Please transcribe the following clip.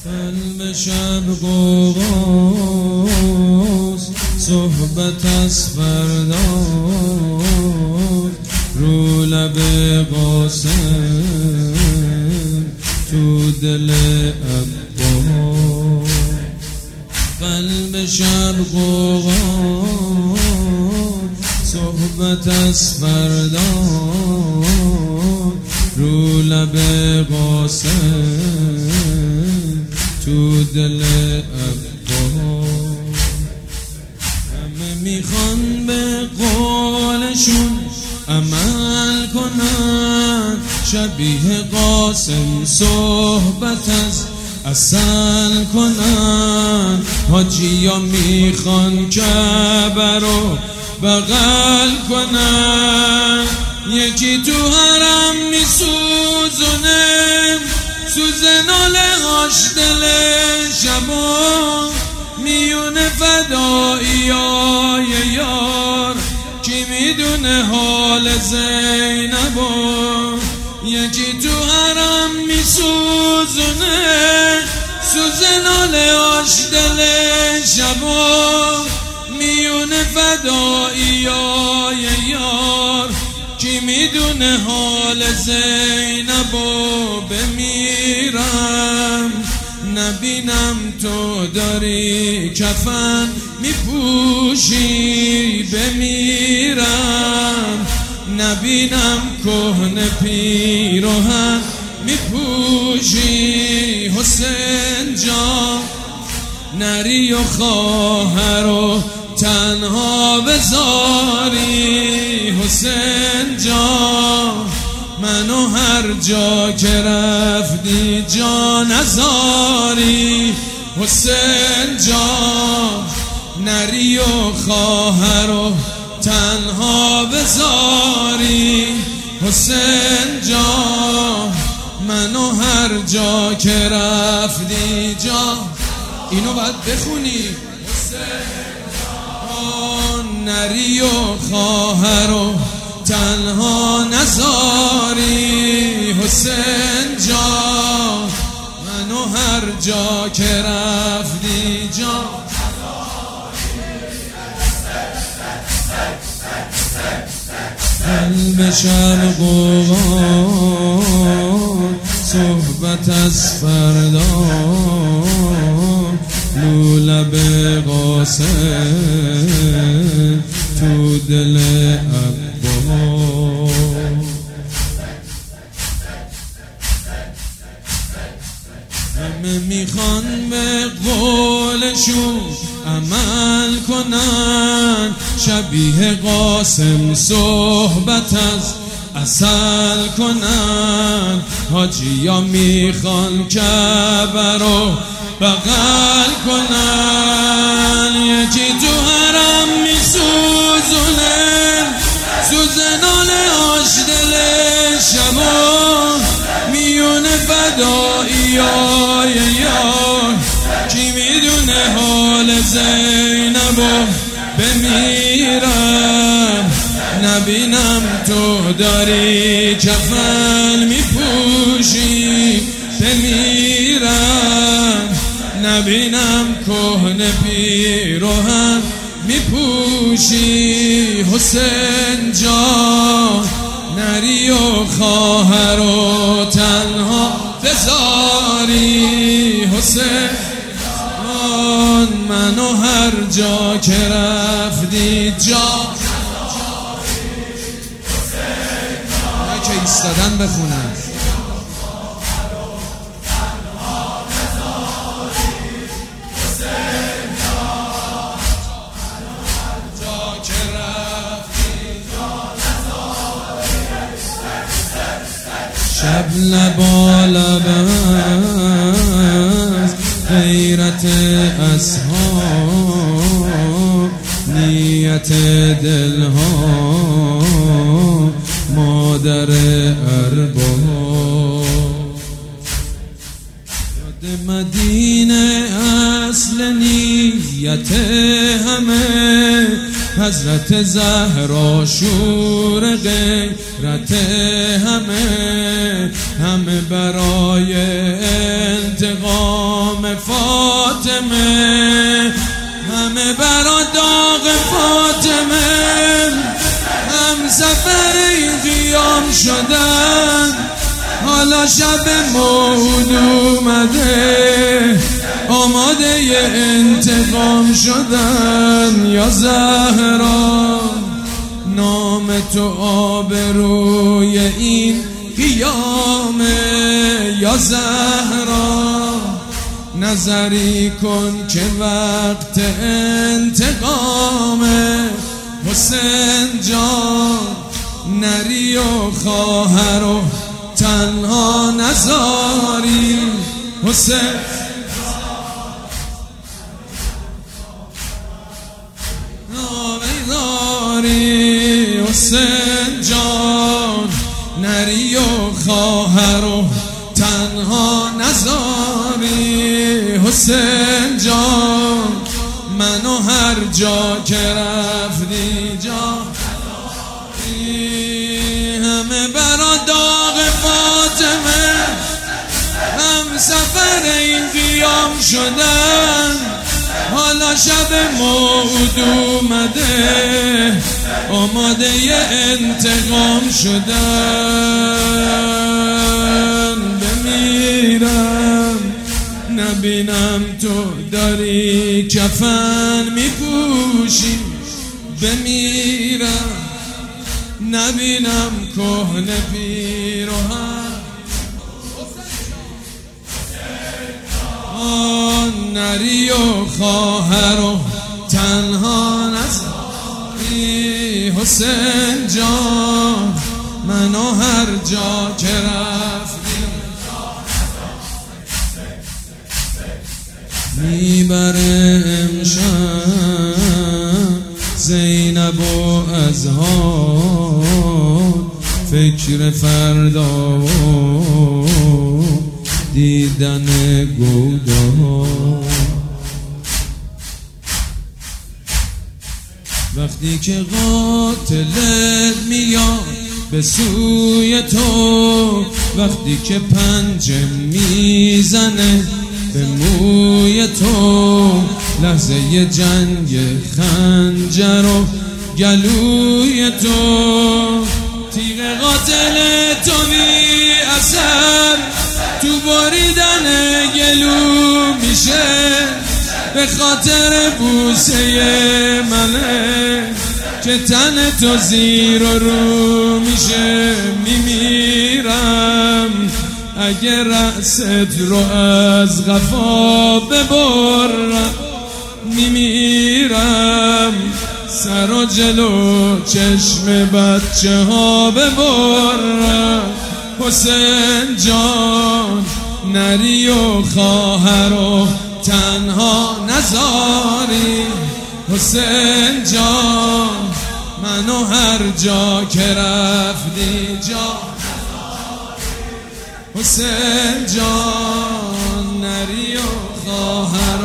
قلب شب غوغاست، صحبت از فردا رو لب قاسم تو دل عباس. قلب شب غوغاست، صحبت از فردا رو لب قاسم تو دل عباس. همه میخوان به قولشون عمل کنن، شبیه قاسم صحبت از عسل کنن. حاجیا میخوان کعبه رو بغل کنن، یکی تو حرم میسوزونه سوز نالهاش دل شبا. میونه فداییای یار کی میدونه حال زینبا. یکی تو حرم میسوزونه سوز نالهاش دل شبا. میونه فداییای یار کی میدونه حال زینبا. بمیرم نبینم تو داری کفن میپوشی، بمیرم نبینم کهنه پیراهن میپوشی. حسین جان نری و خواهر و تنها بذاری. حسین جان منو هر جا که رفتی جا نذاری. حسین جان نری و خواهر و تنها بذاری. حسین جان منو هر جا که رفتی جا. اینو باید بخونی. نری و خواهر و تنها نذاری. حسین جان منو هر جا که رفتی جا. قلب شب غوغاست، صحبت از فردا رو لب قاسم تو دل عباس. همه میخوان به قولشون عمل کنن، شبیه قاسم صحبت از عسل کنن. حاجیا میخوان کعبه رو بغل کنن، یکی تو حرم میسوزونه سوز نالهاش دل شبا. میونه فداییای یار کی میدونه حال زینبا. بمیرم نبینم تو داری کفن میپوشی، بمیرم نبینم کهنه پیراهن میپوشی. حسین جان نری و خواهر و تنها بذاری. حسین جان منو هر جا که رفتی جا. که ایستادن بخونن. شب لبالب است غیرت اصحاب، نیت دلها مادر ارباب. یاد مدینه اصل نیت همه، حضرت زهرا شور غیرت همه، همه برای انتقام فاطمه، همه برا داغ فاطمه، هم سفر این قیام شدن، حالا شب موعود اومده، آماده انتقام شدن. یا زهرا نام تو آبروی این قیامه، یا زهرا نظری کن که وقت انتقامه. حسین جان نری و خواهر و تنها نزاری، حسین ناری، حسین جان نری و خواهر و تنها نزاری. حسین جان منو هر جا که رفتی جا، همه برا داغ فاطمه، هم سفر این قیام شدن، حالا شب موعود اومده، آماده انتقام شدن. بمیرم نبینم تو داری کفن میپوشی، بمیرم نبینم کهنه پیراهن، نری و خواهر و تنها نزاری. حسین جان منو هر جا که رفتی میبره امشب زینب و ازهار، فکر فردا و دیدن گودار. وقتی که قاتلت میاد به سوی تو، وقتی که پنجه میزنه به موی تو، لحظه جنگ خنجر و گلوی تو، تیغ قاتل تو بی اثر تو بریدن گلو میشه، به خاطر بوسه منه که تن تو زیر و رو میشه. میمیرم اگه رأست رو از قفا ببرم، میمیرم سر و جلو چشم بچه ها ببرم. حسین جان نری و خواهر و تنها نزاری، حسین جان منو هر جا که رفتی جا، حسین جان نری و خواهر